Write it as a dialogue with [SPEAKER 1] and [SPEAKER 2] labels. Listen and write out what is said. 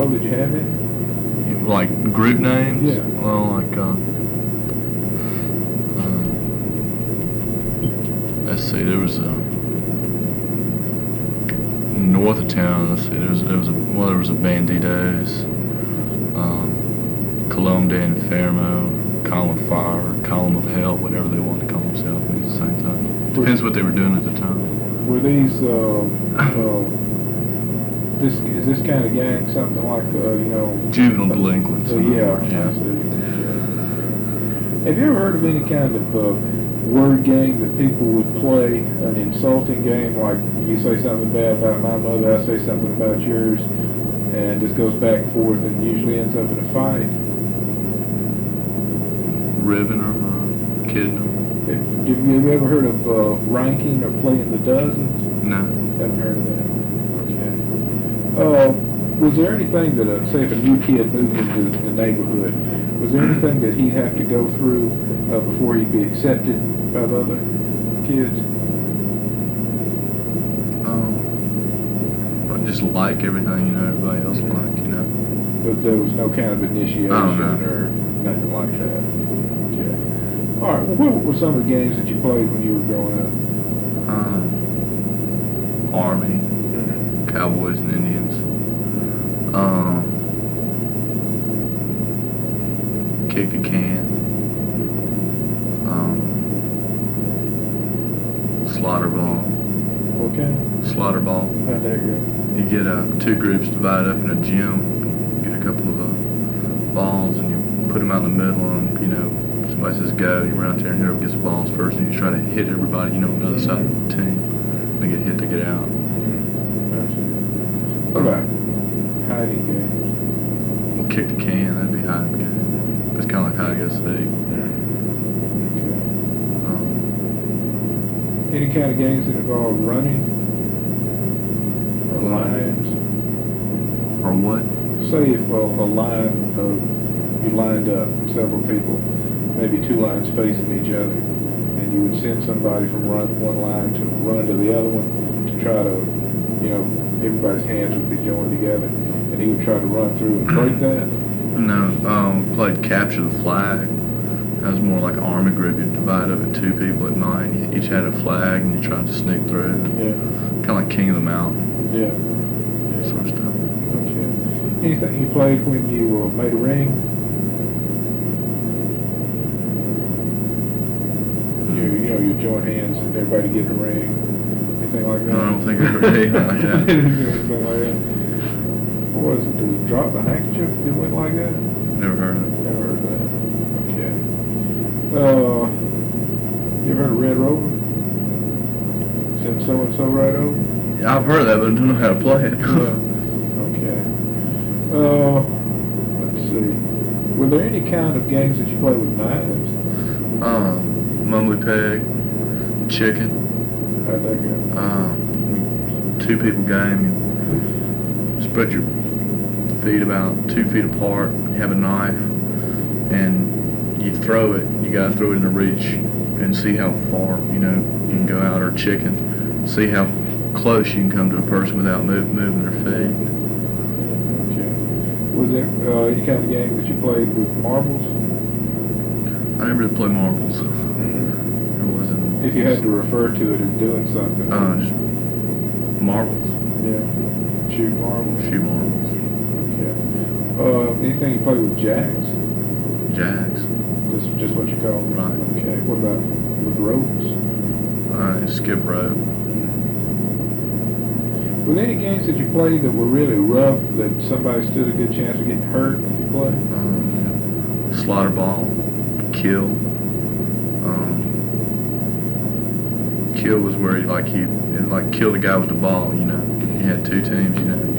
[SPEAKER 1] Oh, did you have any?
[SPEAKER 2] Like group names?
[SPEAKER 1] Yeah.
[SPEAKER 2] Well, like let's see, there was a north of town. Let's see, there was a Bandidos, Colombe de Inferno, Column of Fire, Column of Hell, whatever they wanted to call themselves at the same time. Depends what they were doing at the time.
[SPEAKER 1] Were these is this kind of gang something like
[SPEAKER 2] Juvenile delinquents.
[SPEAKER 1] Yeah. I see. Have you ever heard of any kind of word game that people would play, an insulting game, like you say something bad about my mother, I say something about yours, and this goes back and forth and usually ends up in a fight?
[SPEAKER 2] Ribbing them or kidding them?
[SPEAKER 1] Have you ever heard of ranking or playing the dozens?
[SPEAKER 2] No.
[SPEAKER 1] Haven't heard of that. Okay. Was there anything that, say if a new kid moved into the neighborhood, was there anything that he'd have to go through before he'd be accepted by the other kids?
[SPEAKER 2] Just like everything, everybody else liked,
[SPEAKER 1] But there was no kind of initiation or nothing like that. Okay. All right. Well, what were some of the games that you played when you were growing up?
[SPEAKER 2] Army, Cowboys and Indians. Kick the can. Slaughter ball.
[SPEAKER 1] What kind?
[SPEAKER 2] Slaughter ball.
[SPEAKER 1] How'd that go?
[SPEAKER 2] You get two groups divided up in a gym. Get a couple of balls and you put them out in the middle, and somebody says go, you run out there and whoever gets the balls first, and you try to hit everybody, on the other side of the team. They get hit to get out.
[SPEAKER 1] What about hiding games?
[SPEAKER 2] Well, kick the can, that'd be hiding game. It's kind of like hide and go seek.
[SPEAKER 1] Okay. Any kind of games that involve running? Or lines?
[SPEAKER 2] Or what?
[SPEAKER 1] Say if a line you lined up, several people, maybe two lines facing each other, and you would send somebody from one line to run to the other one to try to, everybody's hands would be joined together, and he would try to run through and break that?
[SPEAKER 2] No, played capture the flag. That was more like an army group. You'd divide up at two people at night. Each had a flag, and you tried to sneak through.
[SPEAKER 1] Yeah.
[SPEAKER 2] Kind of like King of the Mountain.
[SPEAKER 1] Yeah.
[SPEAKER 2] Sort of stuff.
[SPEAKER 1] Okay. Anything you played when you made a ring? You join hands and everybody get a ring. Anything like that?
[SPEAKER 2] No, I don't think I ever did anything like that.
[SPEAKER 1] Anything like that? What was it? Did it drop the handkerchief? Did it went like that?
[SPEAKER 2] Never heard of it.
[SPEAKER 1] Never heard of that. Okay. You ever heard of Red Rover? Send so-and-so right over?
[SPEAKER 2] Yeah, I've heard of that, but I don't know how to play it.
[SPEAKER 1] Okay. Let's see. Were there any kind of games that you played with knives?
[SPEAKER 2] Mumbly peg, chicken.
[SPEAKER 1] How'd that go?
[SPEAKER 2] Two people game. You spread your feet about 2 feet apart. You have a knife, and you throw it. You gotta throw it in a reach and see how far you can go out. Or chicken, see how close you can come to a person without moving their feet.
[SPEAKER 1] Okay. Was there any kind of game that you played with marbles?
[SPEAKER 2] I never did play marbles. There wasn't.
[SPEAKER 1] If you had to refer to it as doing something.
[SPEAKER 2] Just marbles.
[SPEAKER 1] Yeah. Shoot marbles.
[SPEAKER 2] Shoot marbles.
[SPEAKER 1] Okay. Anything you play with jacks?
[SPEAKER 2] Jacks.
[SPEAKER 1] Just what you call them.
[SPEAKER 2] Right.
[SPEAKER 1] Okay. What about with ropes?
[SPEAKER 2] Skip rope.
[SPEAKER 1] Were there any games that you played that were really rough that somebody stood a good chance of getting hurt if you played?
[SPEAKER 2] Slaughter ball. Kill. Kill was where you killed a guy with the ball, You had two teams,